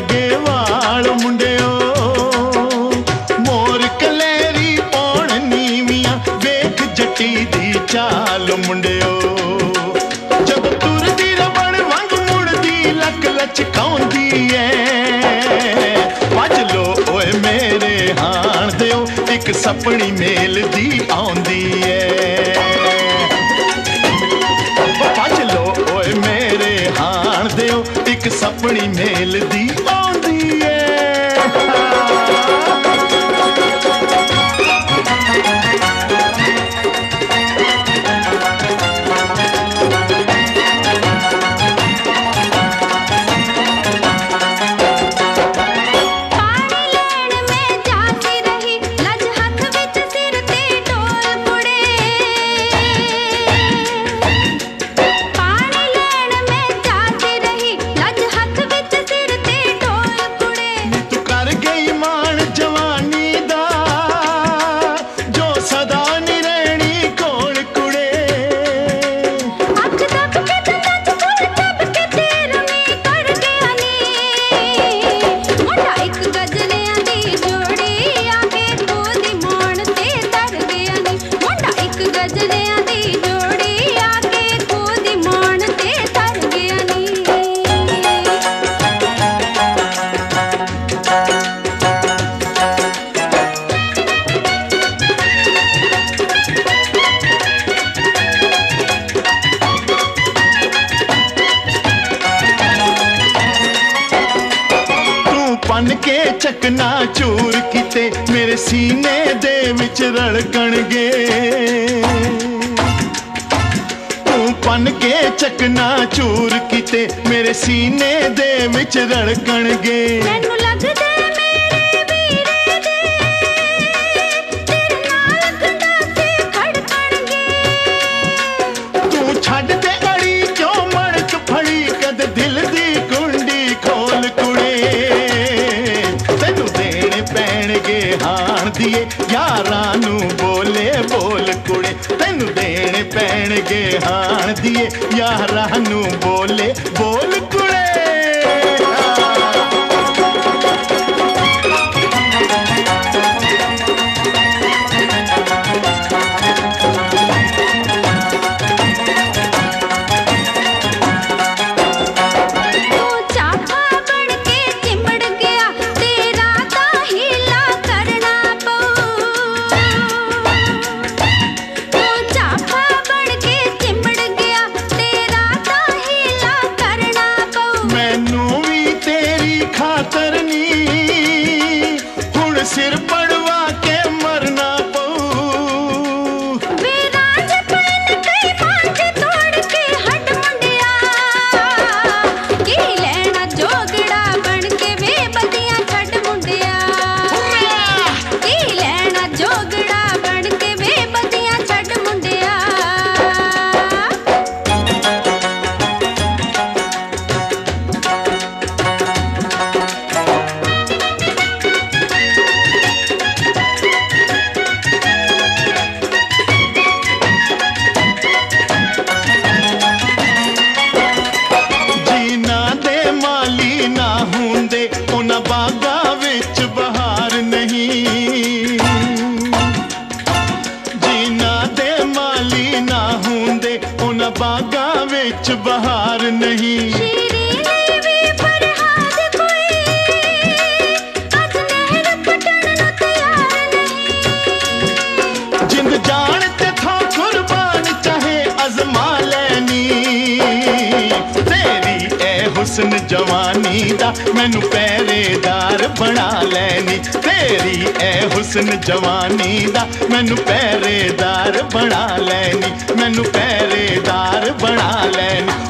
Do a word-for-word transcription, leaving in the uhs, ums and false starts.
वर्गे वाल मुंडियो, मोर कलेरी पौण नीवियां वेख जट्टी दी चाल मुंडियो। जब तुरदी रबड़ वांग मुड़दी लक लचकाउंदी ऐ, भज लो ओए मेरे हाण दियो एक सपनी मेल दी आउंदी ऐ। भज लो ओए मेरे हाण दियो एक सपनी मेल दी आउंदी ऐ। बन के चकना चूर किते मेरे सीने दे विच रड़कणगे। तू बन के चकना चूर किते मेरे सीने दे विच रड़कणगे। मैनू लगदा मेरे वीरे दे तेरे नाल गंढासे खड़कणगे। तू छड्ड दे अड़ी क्यों मड़क फड़ी कद दिल दी कुंडी खोल कुड़े। हाण दिए यारां नू बोले बोल कुड़े, तेनू देने पैणगे हाण दिए यारां नू बोले बोल कुड़े। सिर पड़वा के मरना पऊ। विराज पन कई मांझ तोड़ के हट मुंडिया, की लेना जोगड़ा बन के वे बदियां छड़ मुंडिया। की लेना जोगड़ा बन के वे बदियां छड़ मुंडिया। बागा विच बहार नहीं, जीना दे माली ना होंदे उन बागा विच बहार नहीं। जिंद जान ते थो कुर्बान चाहे अजमा लैनी। तेरी ए हुस्न जवानी दा मैनू पहरेदार बना लैनी। तेरी ए हुस्न जवानी दा मैनू पहरेदार बना लैनी। मैनू पहरेदार बना लैनी।